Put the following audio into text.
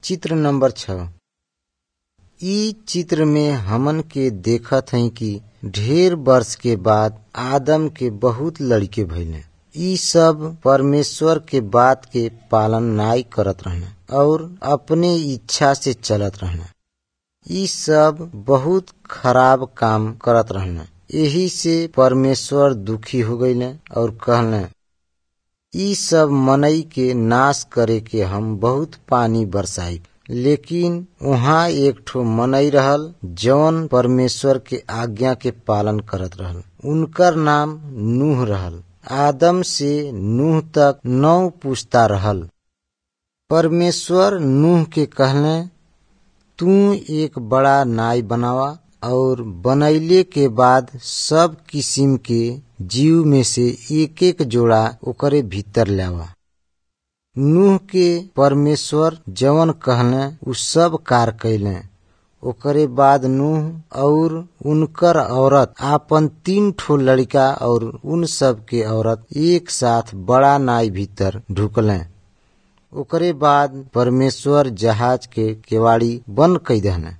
चित्र नंबर 6। इ चित्र में हमन के देखत हई कि ढेर वर्ष के बाद आदम के बहुत लड़के भइले। इ सब परमेश्वर के बात के पालन नाई करत रहने और अपने इच्छा से चलत रहने। इ सब बहुत खराब काम करत रहने। यही से परमेश्वर दुखी हो गईले और कहले इ सब मनई के नाश करे के हम बहुत पानी बरसाई। लेकिन वहाँ एक ठो मनई रहल जौन परमेश्वर के आज्ञा के पालन करत रहल। उनकर नाम नूह रहल। आदम से नूह तक 9 पुश्ता रहल। परमेश्वर नूह के कहले तू एक बड़ा नाई बनावा और बनैले के बाद सब किस्म के जीव में से एक एक जोड़ा ओकरे भीतर लावा। नूह के परमेश्वर जवन कहले उ सब कार कैले। ओकरे बाद नूह और उनकर औरत आपन 3 ठो लड़का और उन सब के औरत एक साथ बड़ा नाई भीतर ढुकले। ओकरे बाद परमेश्वर जहाज के केवाड़ी बंद कई दहने।